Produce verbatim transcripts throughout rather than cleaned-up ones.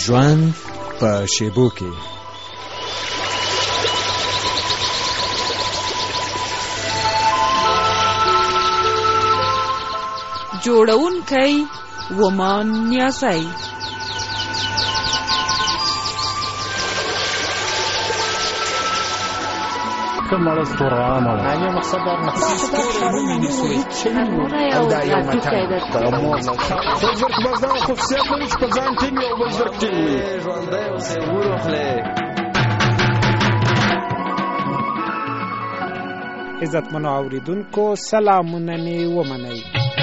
ژوند په شیبو کې. جوړونکی ومان نیازی. کمال سوران اگه مقصد دار نفسی او دا یو متن بزرگ بازدار خصوصیت داری که پزان تیمی او بزرگ تیمی ژوندی اوسې ورخلې. عزتمنو اوریدونکو سلامونه می ومنئ.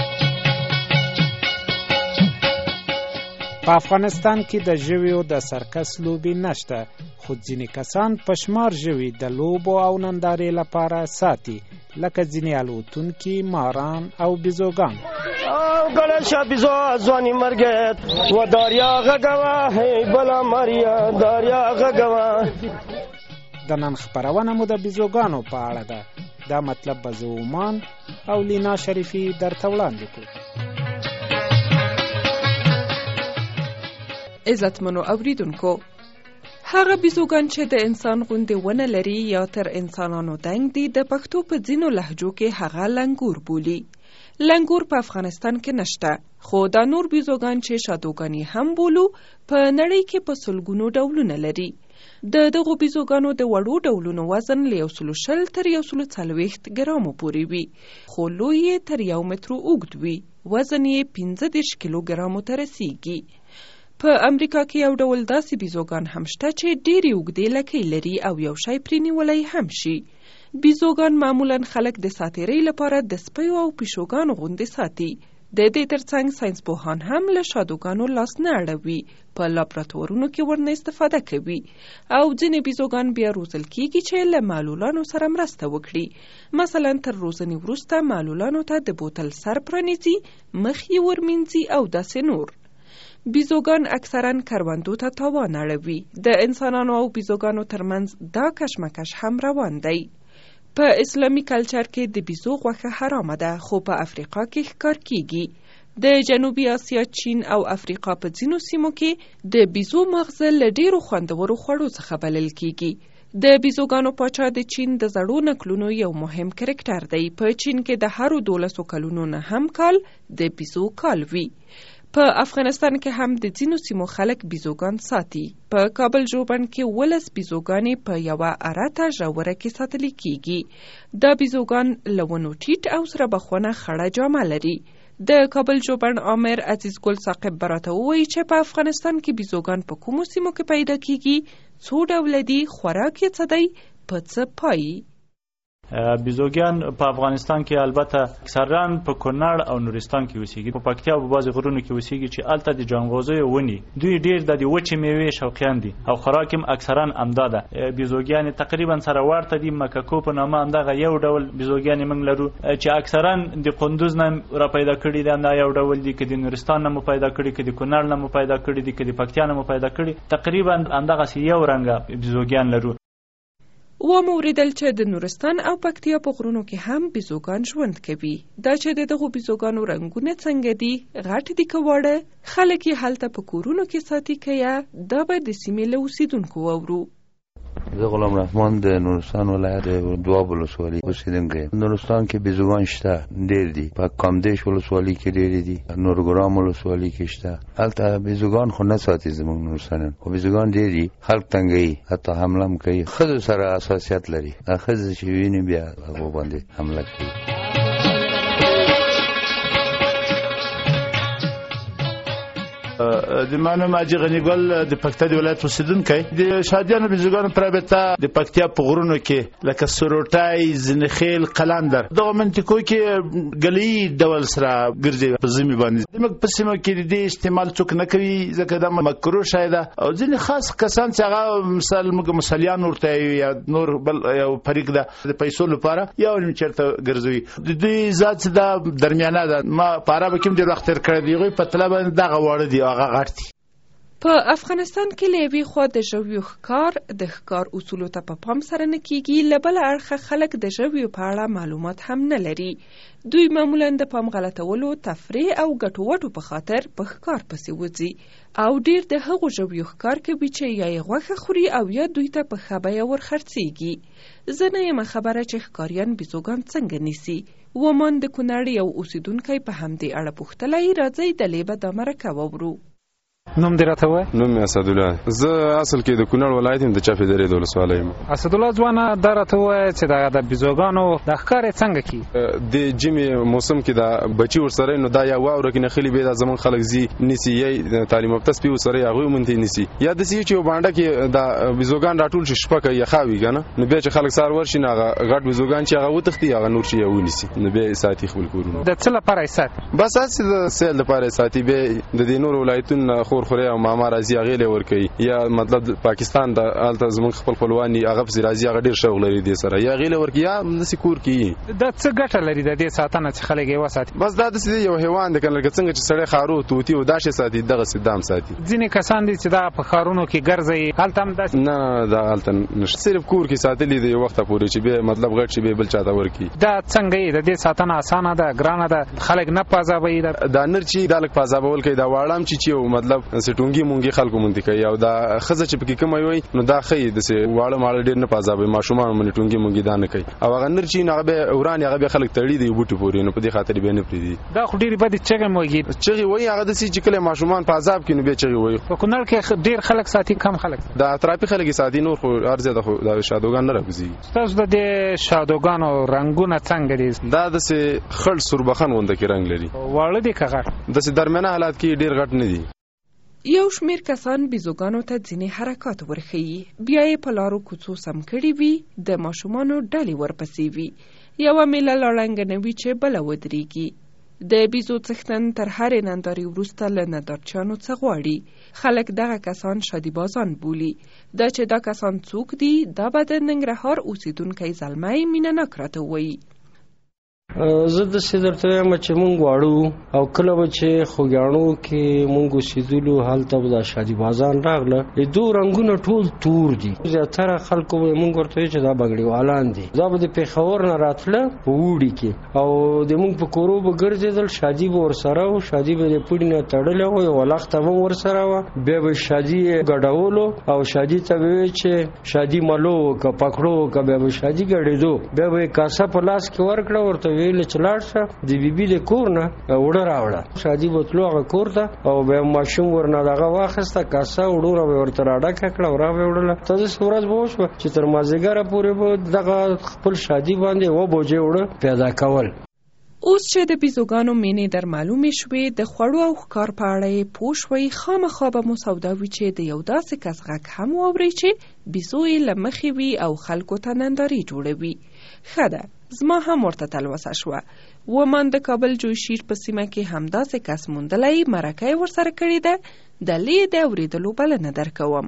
په افغانستان کې د ژویو د سرکس لوبې نشته، خو ځینې کسان په شمار ژوي د لوبو او نندارې لپاره ساتي، لکه ځینې الوتونکي ماران او بیزوګان. گلشا بیزو ځواني مرګت و داریا غغوا هی بلا ماریا داریا غغوا. د نن خبرونه مو د بیزوګانو په اړه ده. دا مطلب به زه ومان او لینا شریفي درته وړاندې کړو. عزتمنو اوریدونکو، هغه بیزوګان چې د انسان غوندې ونه لري یا تر انسانانو دنګ دي، د پښتو په ځینو لهجو کې هغه لنګور بولي. لنګور په افغانستان کې نشته، خو دا نور بیزوګان چې شادوګانی هم بولو په نړۍ کې په سلګونو ډولونه لري. د دغو بیزوګانو د وړو ډولونو وزن له یو سلو شل تر یو سلو څلوېښت ګرامو پورې وي، خو لوی یې تر یو مترو اوږد وي، وزن یې پنځه دېرش کیلو ګرامو ته رسیږي. په امریکا کې یو ډول داسې بیزوګان هم شته چې ډېرې اوږدې لکۍ لري او یو شی پرې نیولی هم شي. بیزوګان معمولا خلک د ساتیرۍ لپاره د سپیو او پیشوګانو غوندې ساتي. د دې ترڅنګ ساینسپوهان هم له شادوګانو لاس نه اړوي، په لابراتوارونو کې ورنه استفاده کوي، او ځینې بیزوګان بیا روزل کیږي چې له معلولانو سره مرسته وکړي. مثلا تر روزنې وروسته معلولانو ته د بوتل سر پرانیزي، مخ یې ورمینځي او داسې نور. بیزوګان اکثرا کروندو ته تاوان اړوي. د انسانانو او بیزوګانو ترمنځ دا کشمکش هم روان دی. په اسلامي کلچر کې د بیزو غوښه حرامه ده، خو په افریقا کې ښکار کیږي. د جنوبي آسیا، چین او افریقا په ځینو سیمو کې د بیزو مغزه له ډیرو خوندورو خوړو څخه بلل کیږي. د بیزوګانو پاچا د چین د زړو نکلونو یو مهم کرکټر دی. په چین کې د هرو دولسو کلونو نه هم کال د بیزو کال وي. په افغانستان کې هم د ځینو سیمو خلک بیزوګان ساتي. په کابل ژوبڼ کې ولس بیزوګانې په یوه ارته ژوره کې ساتل کیږي. دا بیزوګان له ونو ټیټ او سره بخونه خړه جامه لري. د کابل ژوبڼ آمر عزیز ګل ثاقب براته ووایي چې په افغانستان کې بیزوګان په کومو سیمو کې پیدا کیږي، څو ډوله دي، خوراک یې څه دی، په څه پایي. بیزوګان په افغانستان کې البته اکثرا په کونړ او نورستان کې اوسېږي، په پکتیا او بعضې غرونو کې اوسېږي چې هلته د جانغوزیو ونې دوی ډېر د وچې میوې شوقیان دي او خوراک هم اکثرا همدا ده. بیزوګانې تقریبا سره ورته دي. مککو په نامه همدغه یو ډول بیزوګانې موږ لرو چې اکثرا د قندوز نه را پیدا کړي دي. همدا یو ډول دي که د نورستان نه مو پیدا کړي، که د کونړ نه مو پیدا کړي دي، که د پکتیا نه مو پیدا کړي. تقریبا همدغسې یو رنګه بیزوګان لرو. و موریدل چې د نورستان او پکتیا په غرونو کې هم بیزوګان ژوند کوي. دا چې د دغو بیزوګانو رنګونه څنګه دي، غټ دي که واړه، خلک یې هلته په کورونو کې ساتي که یا، دا به د سیمې له اوسیدونکو واورو. زه غلام رحمان د نورستان ولایت دواب ولسوالي اوسیدونکی. نورستان کې بیزوګان شته، ډېر دي. په کامدیش ولسوالي کې ډېر دي، نورګرام ولسوالي کې شته. هلته بیزوګان خو نه ساتي زموږ نورستانیان، خو بیزوګان ډېر دي، خلک تنګوي، حتی حمله هم کوي. ښځو سره حساسیت لري، دا ښځې چې ویني بیا هغو باندې حمله کوي. د مانم اجي غنی ګل د پکتیا د ولایت اوسیدونکی. د شادیانو بیزوګانو پرابطه د پکتیا په غرونو کې لکه سروټای، زنخیل، قلندر دغه منطقو کې ګلي ډول سره ګرځي په زمي باندې. دموږ په سیمه کې د دې استعمال څوک نه کوي ځکه دا مکروه شی ده، او ځینې خاص کسان چې هغه مثال موږ مسلیان ورته یا نور بل یو فریق ده د پیسو لپاره یا ولې چېرته ګرځوي. د دې ذات دا درمیانه ده. ما په عربه کې هم ډېر وخت تېر کړی دی، هغوی په طلا باندې دغه واړه دي، هغه غټ دي. په افغانستان کې له یوې خوا د ژویو ښکار د ښکار اصولو ته په پام سره نه کیږي، له بله اړخه خلک د ژویو په اړه معلومات هم نه لري. دوی معمولا د پام غلطولو، تفریح او ګټو وټو په خاطر په ښکار پسې وځي او ډیر د هغو ژویو ښکار کوي چې یا یې غوښه خوري او یا دوی ته په ښه بیه ورخرڅېږي. زه نه یم خبره چې ښکاریان بیزوګان څنګه نیسي. ومان د کونړ یو اوسیدونکی په همدې اړه پوښتلی. راځئ د لیبه دا مرکه واورو. نوم دې راته ووایه. نوم مې اسدالله. زه اصل کې د کونړ ولایت یم، د چپې درې د ولسوالۍ یم. اسدالله ځوانه دا راته ووایه چې دغه د بیزوګانو د ښکار یې څنګه کي؟ د ژمي موسم کې دا بچي ورسره نو دا یا واوره کې نخلي به دا زمون خلک زی نیسي، یا تعلیم یافته سپي ورسره هغوی مونږ نیسي، یا داسې چې یو بانډه کې دا بیزوګان راټول شي شپه کوي یا خاوي کنه، نو بیا چې خلک سار ورشي نو هغه غټ بیزوګان چې هغه وتښتي هغه نور شي یو نیسي، نو بیا ساتي خپل کورونه. د څه لپاره یې ساتي؟ بس هسې د سیل لپاره یې ساتي. بیا د دې نور ولایتونو خور خوري او ماما راځي هغه له ور کوي، یا مطلب پاکستان د الته زمون خپل خپلوانی هغه په راځي هغه ډیر شوق لري دې سره، یا غیله ور کوي یا د سکور کوي. د څه ګټه لري د دې ساتنه چې خلک یې وساتي؟ بس دا د یو حیوان د کنه څنګه چې سړی خارو توتی او داشه ساتي دغه سدام ساتي. ځینې کسان دي چې دا په خارونو کې ګرځي، هلته هم داسې نه دا هلته نشته، صرف کور کې ساتلی دی یو وخت پورې چې به مطلب غټ شي به بل چاته ور کوي. دا څنګه یې د دې ساتنه اسانه ده ګرانه ده؟ خلک نه پازابوي دا نر چې دالک پازابول کوي، دا واړم چې چې مطلب سټونګي مونږي خلکو مونږ کوي، او دا خزه چې پکې کوم وي نو دا خې د سه واړه مال ډیر نه پازابوي، ماشومان مونږ ټونګي مونږي دانه کوي، او هغه نر چې هغه به وران هغه به خلک تړي دی بوټي پورې، نو په دې خاطر به نه پریدي. دا خو ډیر بد چغه موږي چغه وای هغه د سې چې کله ماشومان پازاب کې نو به چغه وای. په کونړ کې ډیر خلک ساتي، کم خلک دا اطرافي خلک ساتي، نور خو ارزه د شادوګان نه راځي. تاسو د دې شادوګانو رنگونه څنګه دي؟ دا د سه خړ سربخن ونده کې رنگ لري، واړه دي کغه د سه درمیانه حالات کې ډیر غټ نه دي. یو شمیر کسان بیزوګانو ته ځینې حرکات ورښیي، بیا یې په لارو کوڅو سم کړي وي، د ماشومانو ډلې ورپسې وي، یوه میله لاړنګه نه وي چې بله ودرېږي. د بیزو څښتن تر هرې نندارې وروسته له نندارچیانو څه غواړي. خلک دغه کسان شادیبازان بولي. دا چې دا کسان څوک دي دا به د ننګرهار اوسیدونکی زلمی مینه ناک راته ووایي. زه داسې درته وایم چې مونږ واړو او کله به چې خوږیاڼو کې مونږ اوسېدلو هلته به دا شادیبازان راغله، دو رنګونه ټول تور دي. زیاتره خلکو به مونږ ورته وایي چې دا بګړیوالان دي. دا به د پېښور نه راتله په اوړي کې او د مونږ په کورو به ګرځېدل، شادي به ورسره و، شادي به د پوړي نه تړلی و، یوه لښته به ورسره وه، بیا به شادي یې ګډولو او شادي ته به وایي چې شادي ملو که پکړو که بیا به شادي ګډېدو، بیا به یې کاسه په لاس کې ورکړه، ورته ویل چې لاړ شه د بیبي د کور نه وړه راوړه. شادي به تلو هغه کور ته او بیا ماشوم ورنه دغه واخیسته کاسه وړوره به ورته راډکه کړه او را به یې وړله. ته داسې ورځ به وشوه چې تر مازدیګره پورې به دغه خپل شادي باندې اوه بجې وړه پیدا کول. اوس چې د بیزوګانو مینې در معلومې شوې، د خوړو او ښکار په اړه یې پوه شوئ، خامخا به مو سودا وي چې د یو داسې کس غږ هم واورئ چې بیزو یې له مخې وي او خلکو ته نندارې جوړوي. ښه ده، زما هم ورته تلوسه شوه. ومان د کابل جوشیر په سیمه کې همداسې کس موندلی، مرکه یې ورسره کړې ده. د لې د اورېدلو بلنه درکوم.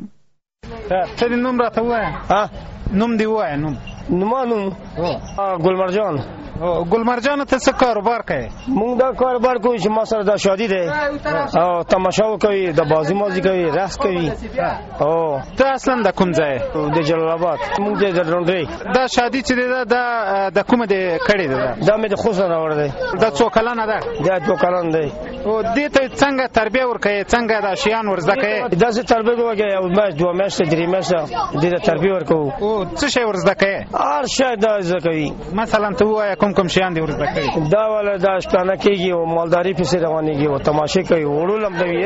ته دې نوم راته ووایه. نوم دې ووایه. نوم نوما نوم ګلمرجان. ګلمرجان ته څه کاروبار کوي؟ مونږ دا کاروبار کوو چې ما سره دا شادي دی او تماشا کوي، د بازی مازی کوي، رقص کوي. او ته اصلا د کوم ځای؟ د جلال آباد. مونږ د ډونډري. دا شادي چې دی دا د کومه دی کړې ده؟ دا مې د خوست نه راوړی دی. دا څو کلنه ده؟ دا دوه کلن دی. او دې ته څنګه تربیه ورکوي، څنګه دا شیان ورزده کوي؟ داسې تربیه کوي یو میاشت دوه میاشتې درې میاشته دې ته تربیه ورکوو. او څه شی ورزده کوي؟ هر شی دا زده کوي. مثلا ته ووایه کوم کوم شیان دې ورزده کوي؟ دا والا دا شپانه کېږي او مالداري پسې روانېږي او تماشې کوي، وړول هم دوي.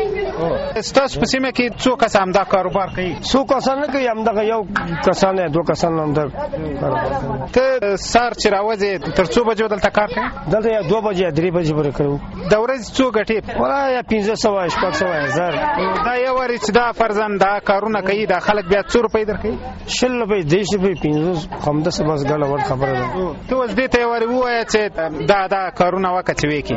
ستاسو په سیمه کې څو کس همدا کاروبار کوي؟ څو کسان نه کوي، همدغه یو کسان یا دوه کسان همدا کاروبار کوي. ته سهار چې راوځې تر څو بجو دلته کار کوي؟ دلته یا دوه بجې درې بجې پورې کوو. د ورځې څو ګټې؟ ولا یا پنځه سوه شپږ سوه هزار. دا یو واري چې دا فرضاً دا کارونه کوي دا خلک بیا څو روپۍ درکوي؟ شل روپۍ، دېرش روپۍ، پنځوس، همداسې بس ګډه وډ خبره ده. ته اوس دې ته یې واري ووایه چې دا دا کارونه وکړه چې وکړي.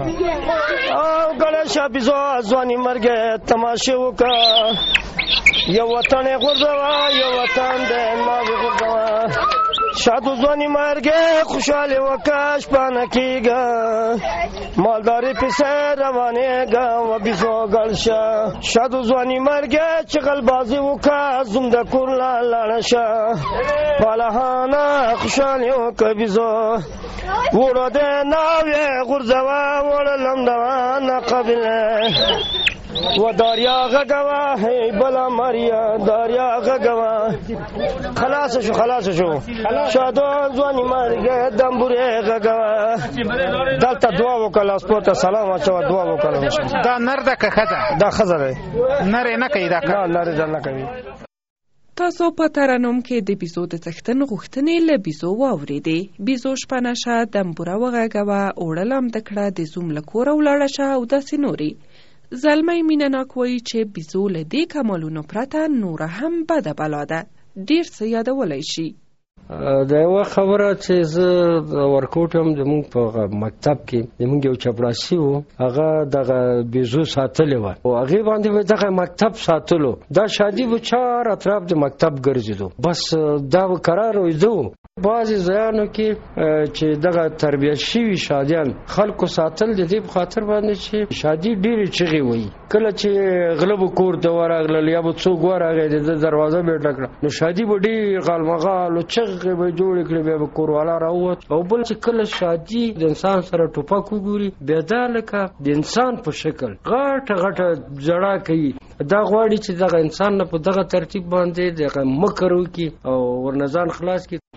او ګډه شه بیزو ځواني مرګې تماشې وکړه، یو وطن یې غورځوه، یو وطن دی ناوې غورځوه. شاد و ځواني مرګ خوشاله وکاش پانه کیږي مالداري پسې روانېږه و بيزو ګلشه شاد و ځواني مرګ چغل بازي وکا زم د کور لاړ شه بالهانه خوشاله وکا بيزو وړو د ناوې غرزوا وړلم دا نه قبله و داریا غگوا هی بلا ماریا داریا غگوا خلاص شو خلاص شو شادو ځواني مرګ دمبوره غگوا دلته دعا وکړه سپورت سلام اچو دعا وکړه دا نر د کخه دا خزره نر نه کوي دا نه نر نه کوي تاسو په ترانوم کې د بیزو د څښتن غوښتنې له بیزو واورېدې. بیزو شپه نشه دمبوره وغږوه اوړلم د کړه د زوم له کوره ولاړه شه او داسې نورې. زلمی مینهناک وایي چې بیزو له دې کمالونو پرته نوره هم بده بلا ده. ډېر څه یادولی شي. دا یوه خبره چې زه ورکوټ هم زموږ په مکتب کې زموږ یو چپړاسي و هغه دغه بیزو ساتلې وه او هغې باندې به دغه مکتب ساتلو دا شادي به چار اطراف د مکتب ګرځېدو بس دا به قرار ویده و. بعضې ځایانو کې چې دغه تربیت شوي شادیان خلکو ساتل د دې په خاطر باندې چې شادي ډېرې چغې وایي کله چې غله به کور ته ورغلل یا به څوک ورغی د ده دروازه به یې ډک کړه نو شادي به ډېر غالمغال او چغې به یې جوړې کړې بیا به کوروالا راووت. او بل چې کله شادي د انسان سره ټوپک وګوري بیا دا لکه د انسان په شکل غټه غټه ژړا کوي دا غواړي چې دغه انسان نه په دغه ترتیب باندې دغه مکر وکړي او ورنه ځان خلاص کړي.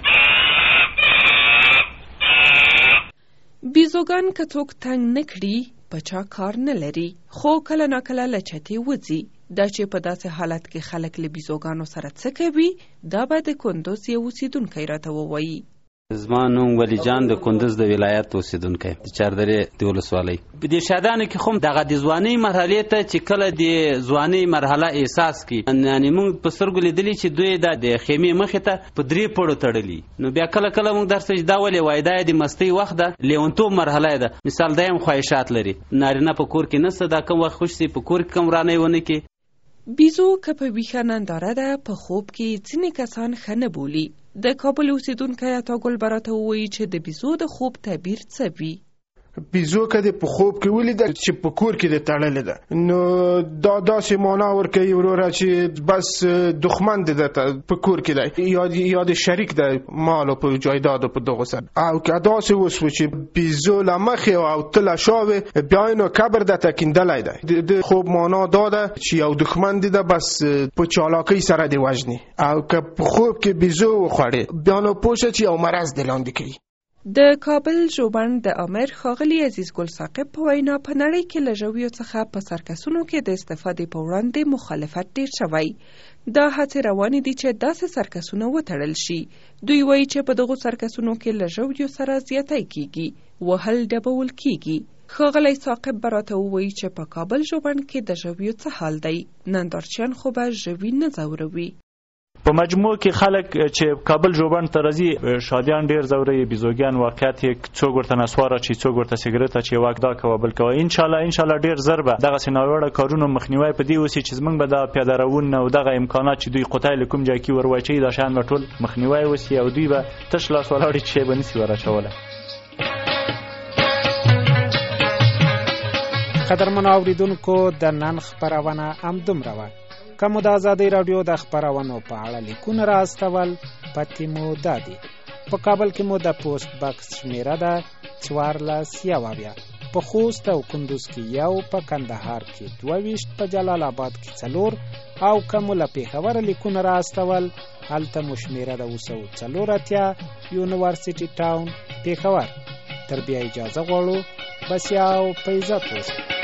بیزوګان که څوک تنګ نه کړي په چا کار نه لري خو کله ناکله له چتې وځي. دا چې په داسې حالت کې خلک له بیزوګانو سره څه کوي دا به د کندوز یو اوسیدونکی راته ووایي. زما نوم ولی جان د کندوز د ولایت اوسیدونکی د چاردرې د ولسوالۍ. په دې شادانو کې خو دغه د ځوانۍ مرحلې ته چې کله د ځوانۍ مرحله احساس کړي یعنې موږ په سترګو لیدلي چې دوی دا د خیمې مخې ته په درې پړو تړلي نو بیا کله کله موږ درته چې دا ولې وایي دا د مستۍ وخت ده لیونتوب مرحله ده. مثال دا هم خواهشات لري نارینه په کور کې نسته دا کم وخت خوش سي په کور کې کم ورانۍ ونه کړي. بیزو که په ویښه ننداره ده په خوب کې ځینې کسان ښه نه بولي. د کابل اوسیدونکی عطاګل براته ووایي چې د بیزو د خوب تعبیر څه وي. بیزو که د په خوب کې ولیده چې په کور کې د تړلې ده نو دا داسې معنا ورکوي وروره چې بس دښمن د ده په کور کې دی یا یا د شریک دی مال او په جایدادو په دغو سره. او که داسې وسو چې بیزو له مخې او ته له شاوې بیا نو قبر درته کیندلی دی د خوب معنا دا ده چې یو دښمن دی ده بس په چالاکۍ سره دې وژني. او که په خوب کې بیزو وخوړې بیا نو پوه شه چې یو مرض دې لاندې کوي. د کابل ژوبڼ د امیر ښاغلي عزیز ګل ثاقب په وینا په نړۍ کې له ژویو څخه په سرکسونو کې د استفادې په وړاندې مخالفت ډیر شوی. دا هڅې روانې دي چې داسې سرکسونه وتړل شي. دوی وایي چې په دغو سرکسونو کې له ژویو سره زیاتی کیږي وهل ډبول کیږي. ښاغلی ثاقب به راته ووایي چې په کابل ژوبڼ کې د ژویو څه حال دی. نندارچیان خو به ژوي نه ځوروي. په مجموع کې خلک چې کابل ژوبڼ ته راځي شادیان ډیر ځوروي بیزوګیان واقعیت یې څوک ورته نسوار اچوي څوک ورته سګرټ اچوي واک دا کوه بل کوه. انشاءالله انشاءالله ډیر ژر به دغسې ناوړه کارونو مخنیوی په دې وسي چې زموږ به دا پیاده روونه او دغه امکانات چې دوی قطعې له کوم ځای کې ور واچوي دا شیان به ټول مخنیوی وسي او دوی به تش لاس ولاړ شي به نسي ور اچولی. قدرمنو اوریدونکو د نن خپرونه همدومره وه. که مو د ازادۍ راډیو د خپرونو په اړه لیکونه را استول پتې مو دا دي. په کابل کې مو د پوسټ بکس شمیره ده څوارلس یو اویا، په خوست او کندوز کې یو، په کندهار کې دوه ویشت، په جلال آباد کې څلور او که مو له پېښوره لیکونه را استول هلته مو شمیره ده اوه سوه څلور اتیا یونیورسټي ټاون پېښور. تر بیا اجازه غواړو. بس یو په عزت اوسئ.